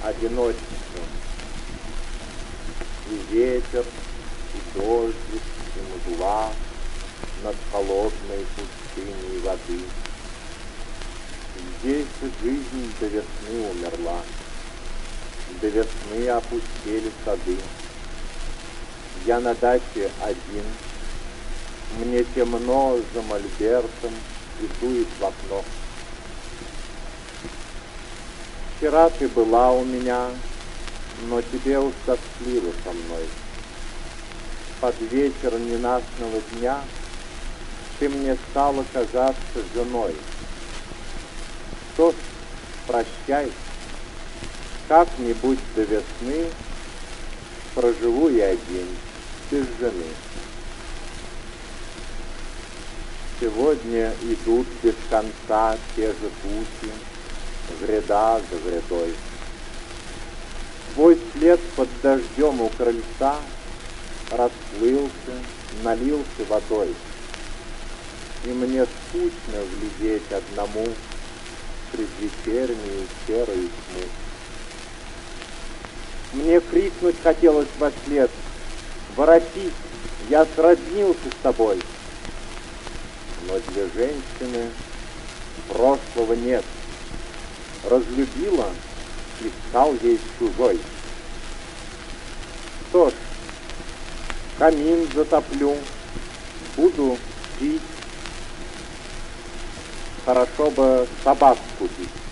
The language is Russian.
одиночество. И ветер, и дождик, и мгла над холодной пустыней воды. Здесь жизнь до весны умерла, до весны опустели сады. Я на даче один, мне темно за мольбертом и дует в окно. Вчера ты была у меня, но тебе уж тоскливо со мной. Под вечер ненастного дня ты мне стала казаться женой. Что ж, прощай, как-нибудь до весны проживу я день без жены. Сегодня идут без конца те же тучи, гряда за грядой. Твой след под дождем у крыльца расплылся, налился водой. И мне скучно глядеть одному предвечернюю серую тьму. Мне крикнуть хотелось вослед: воротись, я сроднился с тобой. Но для женщины прошлого нет. Разлюбила и стал ей чужой. Что ж, камин затоплю, буду пить. Хорошо бы собак купить.